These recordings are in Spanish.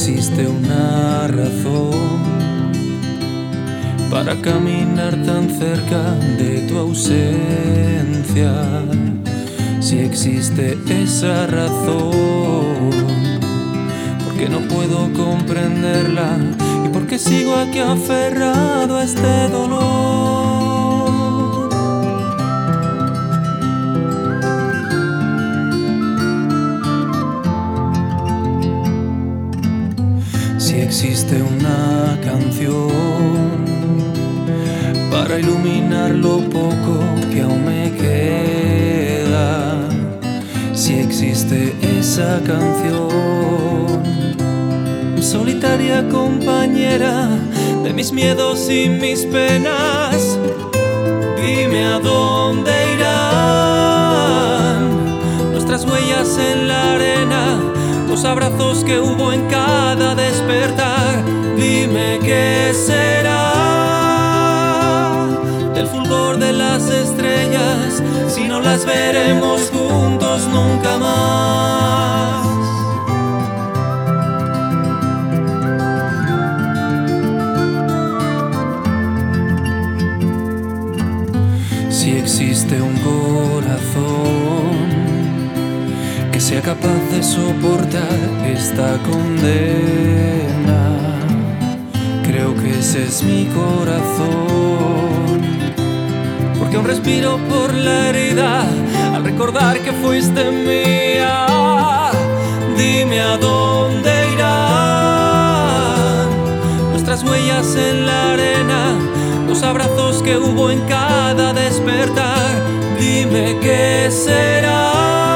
existe una razón para caminar tan cerca de tu ausencia, si existe esa razón, ¿por qué no puedo comprenderla? ¿Y por qué sigo aquí aferrado a este dolor? Si existe una canción para iluminar lo poco que aún me queda, si existe esa canción, solitaria compañera de mis miedos y mis penas, dime a dónde irán nuestras huellas en la arena, los abrazos que hubo en cada despertar. Dime qué será del fulgor de las estrellas si no las veremos juntos nunca más. Si existe un corazón que sea capaz de soportar esta condena, creo que ese es mi corazón, porque aún respiro por la herida al recordar que fuiste mía. Dime a dónde irán nuestras huellas en la arena, los abrazos que hubo en cada despertar. Dime qué será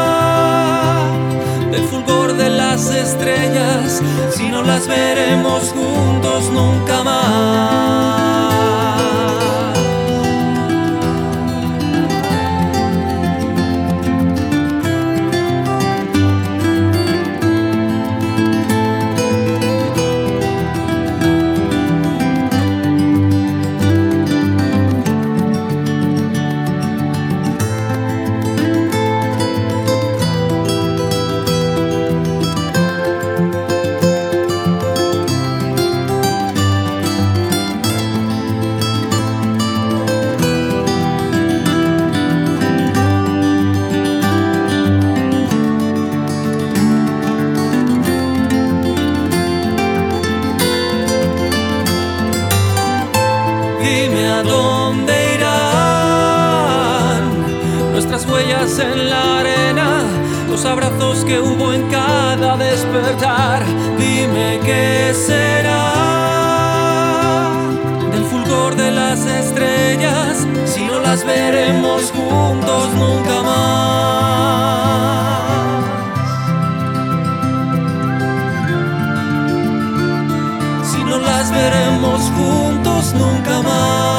del fulgor de las estrellas si no las veremos juntos nunca más. Dime a dónde irán nuestras huellas en la arena, los abrazos que hubo en cada despertar. Dime qué será del fulgor de las estrellas si no las veremos juntos nunca más. Si no las veremos juntos nunca más.